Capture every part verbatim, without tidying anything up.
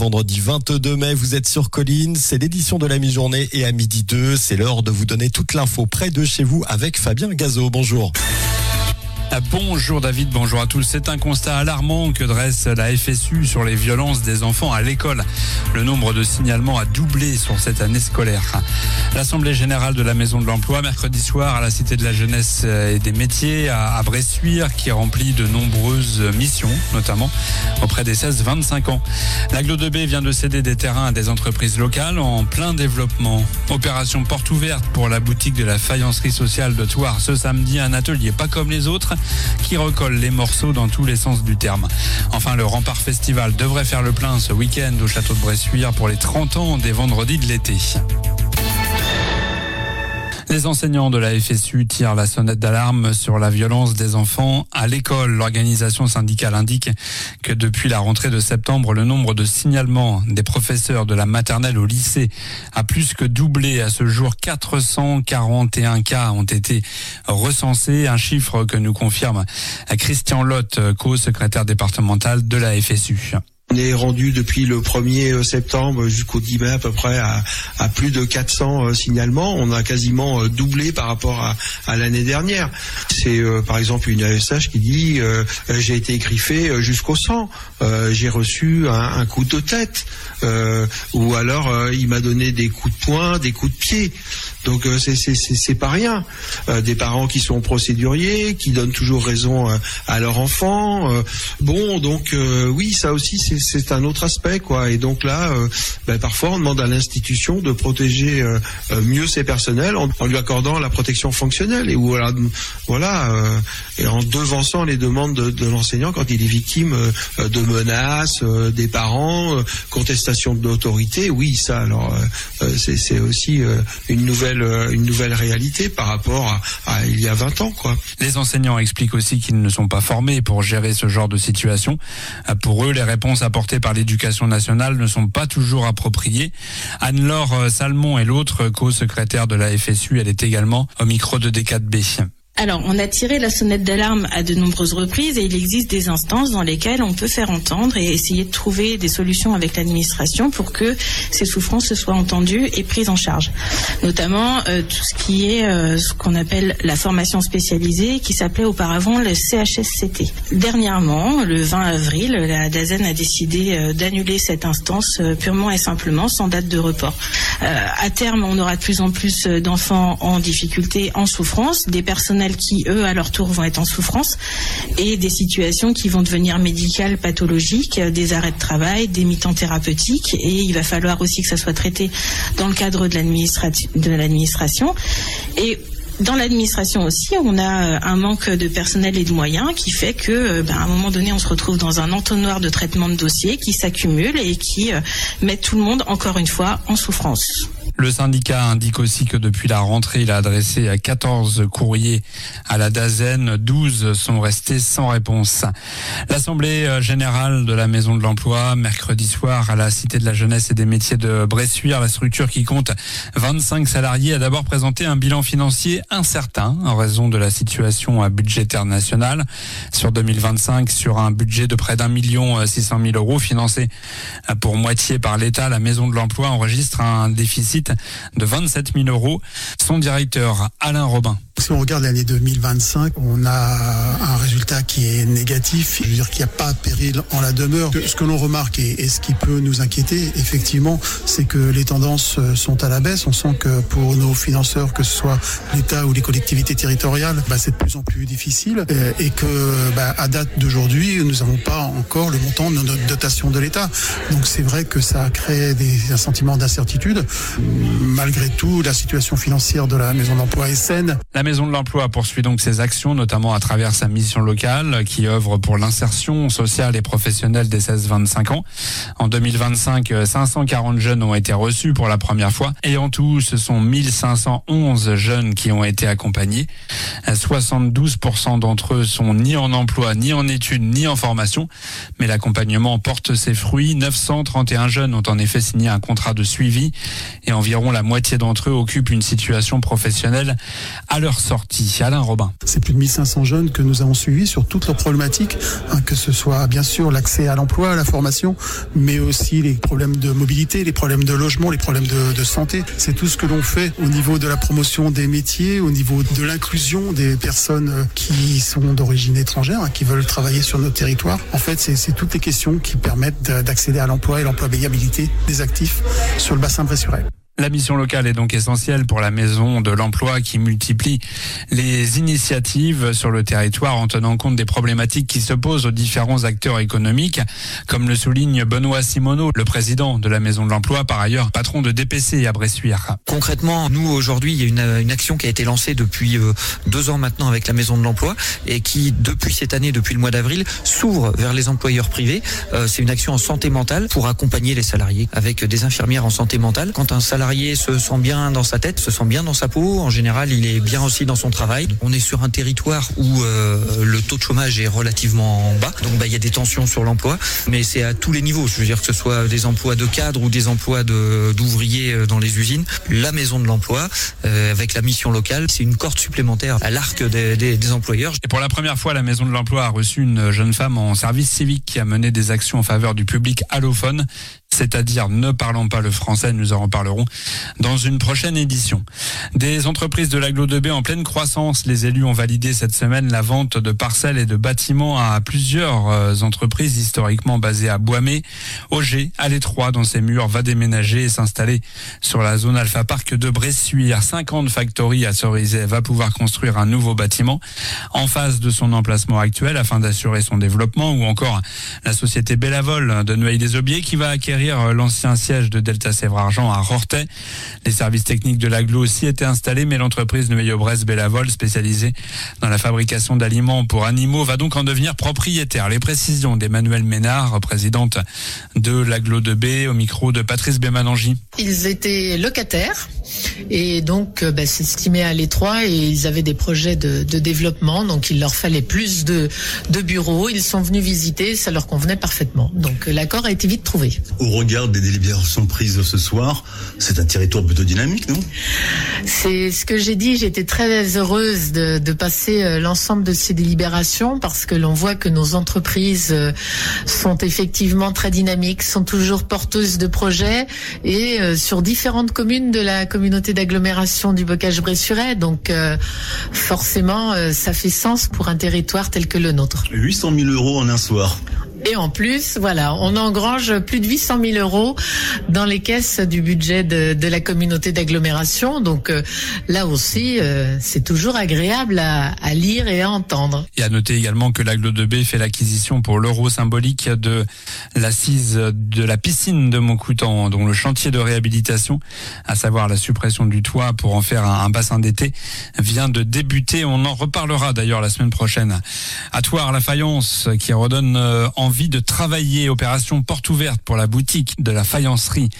vendredi vingt-deux mai, vous êtes sur Colline, c'est l'édition de la mi-journée et à midi deux, c'est l'heure de vous donner toute l'info près de chez vous avec Fabien Gazot. Bonjour. Bonjour David, bonjour à tous. C'est un constat alarmant que dresse la F S U sur les violences des enfants à l'école. Le nombre de signalements a doublé sur cette année scolaire. L'Assemblée générale de la Maison de l'Emploi, mercredi soir à la Cité de la Jeunesse et des Métiers à Bressuire, qui remplit de nombreuses missions, notamment auprès des seize vingt-cinq ans. L'Aglo deux B vient de céder des terrains à des entreprises locales en plein développement. Opération porte ouverte pour la boutique de la faïencerie sociale de Thouars. Ce samedi, un atelier pas comme les autres qui recolle les morceaux dans tous les sens du terme. Enfin, le Rempart Festival devrait faire le plein ce week-end au château de Bressuire pour les trente ans des vendredis de l'été. Les enseignants de la F S U tirent la sonnette d'alarme sur la violence des enfants à l'école. L'organisation syndicale indique que depuis la rentrée de septembre, le nombre de signalements des professeurs de la maternelle au lycée a plus que doublé. À ce jour, quatre cent quarante et un cas ont été recensés, un chiffre que nous confirme Christian Lotte, co-secrétaire départemental de la F S U. On est rendu depuis le premier septembre jusqu'au dix mai à peu près à, à plus de quatre cents signalements. On a quasiment doublé par rapport à, à l'année dernière. C'est euh, par exemple une A S H qui dit euh, j'ai été griffé jusqu'au sang, euh, j'ai reçu un, un coup de tête, euh, ou alors euh, il m'a donné des coups de poing, des coups de pied. Donc euh, c'est, c'est, c'est, c'est pas rien. Euh, des parents qui sont procéduriers, qui donnent toujours raison euh, à leur enfant. Euh, bon, donc euh, oui, ça aussi c'est c'est un autre aspect, quoi. Et donc là, euh, ben, parfois, on demande à l'institution de protéger euh, mieux ses personnels en, en lui accordant la protection fonctionnelle et où voilà, voilà euh, et en devançant les demandes de, de l'enseignant quand il est victime euh, de menaces euh, des parents, euh, contestation de l'autorité. Oui, ça, alors euh, c'est, c'est aussi euh, une nouvelle, euh, une nouvelle réalité par rapport à, à il y a vingt ans, quoi. Les enseignants expliquent aussi qu'ils ne sont pas formés pour gérer ce genre de situation. Pour eux, les réponses apportées par l'éducation nationale ne sont pas toujours appropriées. Anne-Laure Salmon est l'autre co-secrétaire de la F S U. Elle est également au micro de D quatre B. Alors, on a tiré la sonnette d'alarme à de nombreuses reprises et il existe des instances dans lesquelles on peut faire entendre et essayer de trouver des solutions avec l'administration pour que ces souffrances soient entendues et prises en charge. Notamment, euh, tout ce qui est euh, ce qu'on appelle la formation spécialisée qui s'appelait auparavant le C H S C T. Dernièrement, le vingt avril, la DAZEN a décidé euh, d'annuler cette instance euh, purement et simplement sans date de report. Euh, à terme, on aura de plus en plus d'enfants en difficulté, en souffrance, des personnels qui, eux, à leur tour, vont être en souffrance et des situations qui vont devenir médicales, pathologiques, des arrêts de travail, des mi-temps thérapeutiques et il va falloir aussi que ça soit traité dans le cadre de l'administration. De l'administration. Et dans l'administration aussi, on a un manque de personnel et de moyens qui fait que, ben, à un moment donné, on se retrouve dans un entonnoir de traitement de dossiers qui s'accumule et qui euh, met tout le monde, encore une fois, en souffrance. Le syndicat indique aussi que depuis la rentrée, il a adressé quatorze courriers à la DAZEN, douze sont restés sans réponse. L'Assemblée générale de la Maison de l'Emploi, mercredi soir à la Cité de la Jeunesse et des Métiers de Bressuire, la structure qui compte vingt-cinq salariés a d'abord présenté un bilan financier incertain en raison de la situation budgétaire nationale. Sur deux mille vingt-cinq, sur un budget de près d'un million six cent mille euros financé pour moitié par l'État, la Maison de l'Emploi enregistre un déficit de vingt-sept mille euros. Son directeur, Alain Robin. Si on regarde l'année deux mille vingt-cinq, on a un résultat qui est négatif. Je veux dire qu'il n'y a pas de péril en la demeure. Ce que l'on remarque et, et ce qui peut nous inquiéter, effectivement, c'est que les tendances sont à la baisse. On sent que pour nos financeurs, que ce soit l'État ou les collectivités territoriales, bah, c'est de plus en plus difficile et, et que, bah, à date d'aujourd'hui, nous n'avons pas encore le montant de notre dotation de l'État. Donc c'est vrai que ça crée des, un sentiment d'incertitude. Malgré tout, la situation financière de la Maison d'Emploi est saine. La Maison de l'Emploi poursuit donc ses actions, notamment à travers sa mission locale, qui œuvre pour l'insertion sociale et professionnelle des seize vingt-cinq ans. En deux mille vingt-cinq, cinq cent quarante jeunes ont été reçus pour la première fois. Et en tout, ce sont mille cinq cent onze jeunes qui ont été accompagnés. soixante-douze pour cent d'entre eux sont ni en emploi, ni en études, ni en formation. Mais l'accompagnement porte ses fruits. neuf cent trente et un jeunes ont en effet signé un contrat de suivi. Et environ la moitié d'entre eux occupent une situation professionnelle à leur sortie. Alain Robin. C'est plus de mille cinq cents jeunes que nous avons suivis sur toutes leurs problématiques, hein, que ce soit bien sûr l'accès à l'emploi, à la formation, mais aussi les problèmes de mobilité, les problèmes de logement, les problèmes de, de santé. C'est tout ce que l'on fait au niveau de la promotion des métiers, au niveau de l'inclusion des personnes qui sont d'origine étrangère, hein, qui veulent travailler sur notre territoire. En fait, c'est, c'est toutes les questions qui permettent d'accéder à l'emploi et l'employabilité des actifs sur le bassin bressurais. La mission locale est donc essentielle pour la Maison de l'Emploi qui multiplie les initiatives sur le territoire en tenant compte des problématiques qui se posent aux différents acteurs économiques, comme le souligne Benoît Simoneau, le président de la Maison de l'Emploi, par ailleurs patron de D P C à Bressuire. Concrètement, nous aujourd'hui, il y a une, une action qui a été lancée depuis euh, deux ans maintenant avec la Maison de l'Emploi et qui, depuis cette année, depuis le mois d'avril, s'ouvre vers les employeurs privés. Euh, c'est une action en santé mentale pour accompagner les salariés avec des infirmières en santé mentale. Quand un salarié se sent bien dans sa tête, se sent bien dans sa peau, en général il est bien aussi dans son travail. On est sur un territoire où euh, le taux de chômage est relativement bas, donc bah, il y a des tensions sur l'emploi, mais c'est à tous les niveaux, je veux dire que ce soit des emplois de cadres ou des emplois de, d'ouvriers dans les usines. La Maison de l'Emploi, euh, avec la mission locale, c'est une corde supplémentaire à l'arc des, des, des employeurs. Et pour la première fois, la Maison de l'Emploi a reçu une jeune femme en service civique qui a mené des actions en faveur du public allophone, c'est-à-dire ne parlant pas le français. Nous en reparlerons dans une prochaine édition. Des entreprises de l'agglo deux B en pleine croissance. Les élus ont validé cette semaine la vente de parcelles et de bâtiments à plusieurs entreprises historiquement basées à Boismé. Auger, à l'étroit dans ses murs, va déménager et s'installer sur la zone Alpha Park de Bressuire. cinquante Factory à Cerizay va pouvoir construire un nouveau bâtiment en face de son emplacement actuel afin d'assurer son développement, ou encore la société Bellavol de Noailles-les-Aubiers qui va acquérir l'ancien siège de Delta Sèvres Argent à Rorthais. Les services techniques de l'agglo aussi étaient installés, mais l'entreprise Noailles-Bresse Bellavol, spécialisée dans la fabrication d'aliments pour animaux, va donc en devenir propriétaire. Les précisions d'Emmanuelle Ménard, présidente de l'agglo deux B, au micro de Patrice Bémanangi. Ils étaient locataires et donc bah, s'estimaient à l'étroit et ils avaient des projets de, de développement, donc il leur fallait plus de, de bureaux. Ils sont venus visiter, ça leur convenait parfaitement. Donc l'accord a été vite trouvé. Au regard des délibérations prises ce soir, c'est un territoire plutôt dynamique, non ? C'est ce que j'ai dit, j'étais très heureuse de, de passer l'ensemble de ces délibérations parce que l'on voit que nos entreprises sont effectivement très dynamiques, sont toujours porteuses de projets et sur différentes communes de la communauté d'agglomération du Bocage-Bressurais. Donc euh, forcément, euh, ça fait sens pour un territoire tel que le nôtre. huit cent mille euros en un soir. Et en plus, voilà, on engrange plus de huit cent mille euros dans les caisses du budget de, de la communauté d'agglomération. Donc euh, là aussi, euh, c'est toujours agréable à, à lire et à entendre. Et à noter également que l'agglo deux B fait l'acquisition pour l'euro symbolique de l'assise de la piscine de Montcoutan, dont le chantier de réhabilitation, à savoir la suppression du toit pour en faire un, un bassin d'été, vient de débuter. On en reparlera d'ailleurs la semaine prochaine. À Thouars, la faïence qui redonne euh, en envie de travailler. Opération porte ouverte pour la boutique de la faïencerie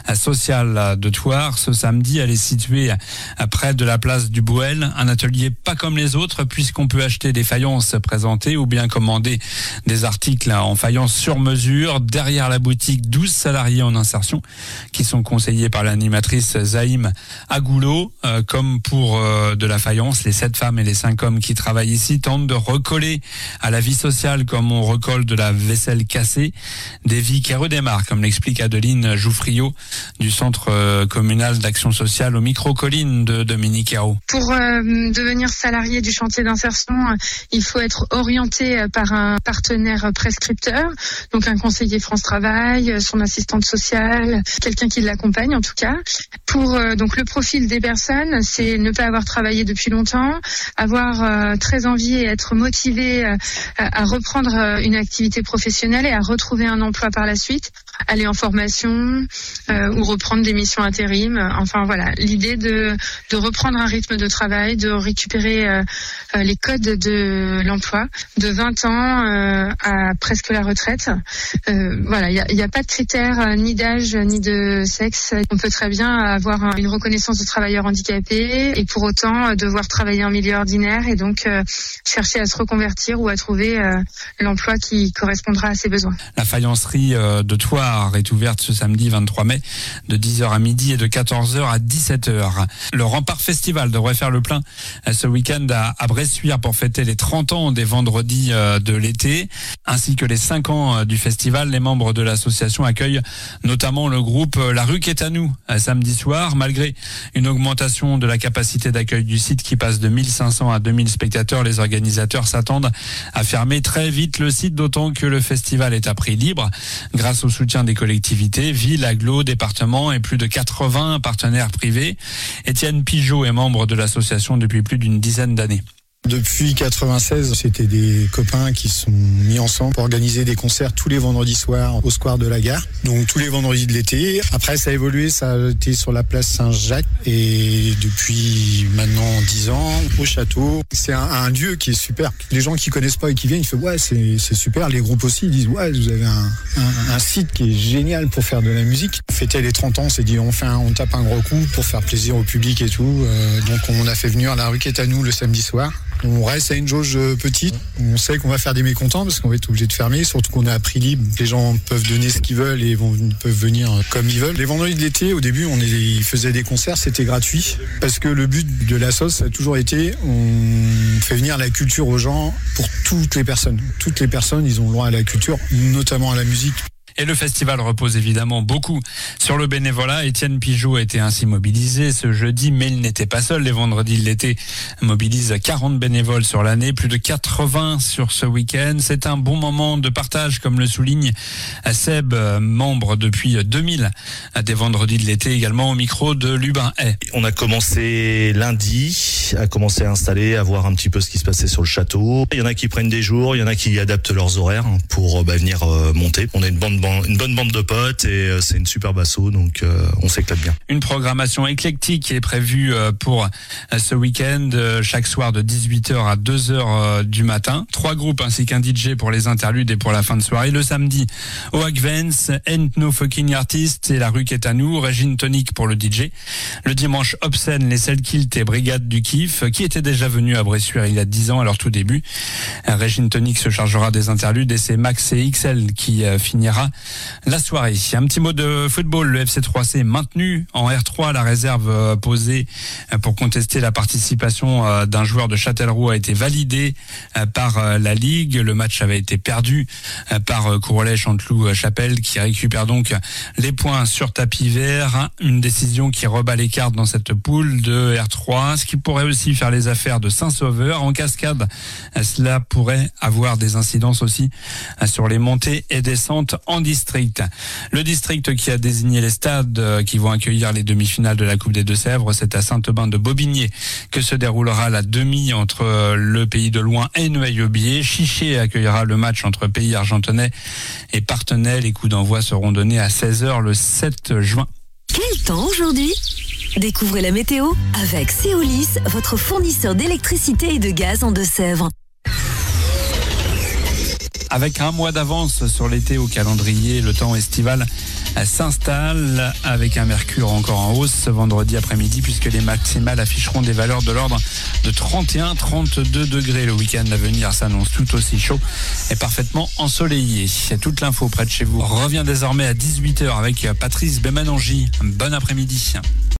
sociale de Thouars. Ce samedi, elle est située près de la place du Bouel. Un atelier pas comme les autres puisqu'on peut acheter des faïences présentées ou bien commander des articles en faïence sur mesure. Derrière la boutique, douze salariés en insertion qui sont conseillés par l'animatrice Zaïm Agoulot. Euh, comme pour euh, de la faïence, les sept femmes et les cinq hommes qui travaillent ici tentent de recoller à la vie sociale comme on recolle de la vaisselle cassée, des vies qui redémarrent, comme l'explique Adeline Jouffriot du Centre euh, communal d'action sociale au micro-colline de Dominique Hérault. Pour euh, devenir salarié du chantier d'insertion, euh, il faut être orienté euh, par un partenaire prescripteur, donc un conseiller France Travail, euh, son assistante sociale, quelqu'un qui l'accompagne en tout cas. Pour euh, donc le profil des personnes, c'est ne pas avoir travaillé depuis longtemps, avoir euh, très envie et être motivé euh, à reprendre euh, une activité professionnelle et à retrouver un emploi par la suite, aller en formation euh, ou reprendre des missions intérim. Enfin voilà, l'idée de, de reprendre un rythme de travail, de récupérer euh, les codes de l'emploi de vingt ans euh, à presque la retraite. Euh, voilà, il n'y a, y a pas de critères euh, ni d'âge ni de sexe. On peut très bien avoir une reconnaissance de travailleur handicapé et pour autant euh, devoir travailler en milieu ordinaire et donc euh, chercher à se reconvertir ou à trouver euh, l'emploi qui correspondra à ses besoins. La faïencerie de Thouars Soir est ouverte ce samedi vingt-trois mai de dix heures à midi et de quatorze heures à dix-sept heures. Le Rempart Festival devrait faire le plein ce week-end à Bressuire pour fêter les trente ans des vendredis de l'été, ainsi que les cinq ans du festival. Les membres de l'association accueillent notamment le groupe La Rue qu'est à nous samedi soir. Malgré une augmentation de la capacité d'accueil du site qui passe de mille cinq cents à deux mille spectateurs, les organisateurs s'attendent à fermer très vite le site, d'autant que le festival est à prix libre grâce au soutien des collectivités, villes, agglos, départements et plus de quatre-vingts partenaires privés. Étienne Pigeot est membre de l'association depuis plus d'une dizaine d'années. Depuis quatre-vingt-seize, c'était des copains qui se sont mis ensemble pour organiser des concerts tous les vendredis soirs au square de la Gare. Donc tous les vendredis de l'été. Après, ça a évolué, ça a été sur la place Saint-Jacques. Et depuis maintenant dix ans, au château. C'est un, un lieu qui est super. Les gens qui connaissent pas et qui viennent, ils font ouais, c'est, c'est super. Les groupes aussi, ils disent ouais, vous avez un, un, un site qui est génial pour faire de la musique. Fêter les trente ans, on s'est dit on fait un, on tape un gros coup pour faire plaisir au public et tout. Euh, donc on a fait venir La Rue qu'est à nous le samedi soir. On reste à une jauge petite. On sait qu'on va faire des mécontents parce qu'on va être obligé de fermer, surtout qu'on est à prix libre. Les gens peuvent donner ce qu'ils veulent et vont, peuvent venir comme ils veulent. Les vendredis de l'été, au début, on est, ils faisaient des concerts, c'était gratuit. Parce que le but de la sauce, ça a toujours été, on fait venir la culture aux gens pour toutes les personnes. Toutes les personnes, ils ont le droit à la culture, notamment à la musique. Et le festival repose évidemment beaucoup sur le bénévolat. Étienne Pigeot a été ainsi mobilisé ce jeudi, mais il n'était pas seul. Les vendredis de l'été mobilisent quarante bénévoles sur l'année, plus de quatre-vingts sur ce week-end. C'est un bon moment de partage, comme le souligne Seb, membre depuis deux mille des vendredis de l'été, également au micro de Lubin Hay. On a commencé lundi, à commencer à installer, à voir un petit peu ce qui se passait sur le château. Il y en a qui prennent des jours, il y en a qui adaptent leurs horaires pour bah, venir euh, monter. On a une bande une bonne bande de potes et c'est une superbe asso, donc euh, on s'éclate bien. Une programmation éclectique est prévue pour ce week-end, chaque soir de dix-huit heures à deux heures du matin. Trois groupes ainsi qu'un D J pour les interludes et pour la fin de soirée. Le samedi, Oak Vance, Ain't No Fucking Artist et La Rue qu'est à nous, Régine Tonic pour le D J. Le dimanche, Obscène, les Selkilt et Brigade du Kiff, qui étaient déjà venus à Bressuire il y a dix ans à leur tout début. Régine Tonic se chargera des interludes et c'est Max et X L qui finira la soirée. Un petit mot de football. Le F C trois C maintenu en R trois. La réserve posée pour contester la participation d'un joueur de Châtellerault a été validée par la Ligue. Le match avait été perdu par Courlay-Chanteloup-Chapelle qui récupère donc les points sur tapis vert. Une décision qui rebat les cartes dans cette poule de R trois, ce qui pourrait aussi faire les affaires de Saint-Sauveur. En cascade, cela pourrait avoir des incidences aussi sur les montées et descentes en district. Le district qui a désigné les stades qui vont accueillir les demi-finales de la Coupe des Deux-Sèvres, c'est à Saint-Aubin-de-Bobigné que se déroulera la demi entre le Pays de Loing et Noailles-Aubier. Chiché accueillera le match entre Pays Argentonais et Parthenay. Les coups d'envoi seront donnés à seize heures le sept juin. Quel temps aujourd'hui ? Découvrez la météo avec Céolis, votre fournisseur d'électricité et de gaz en Deux-Sèvres. Avec un mois d'avance sur l'été au calendrier, le temps estival s'installe avec un mercure encore en hausse ce vendredi après-midi puisque les maximales afficheront des valeurs de l'ordre de trente et un à trente-deux degrés. Le week-end à venir s'annonce tout aussi chaud et parfaitement ensoleillé. Toute l'info près de chez vous revient désormais à dix-huit heures avec Patrice Bemanangi. Bon après-midi.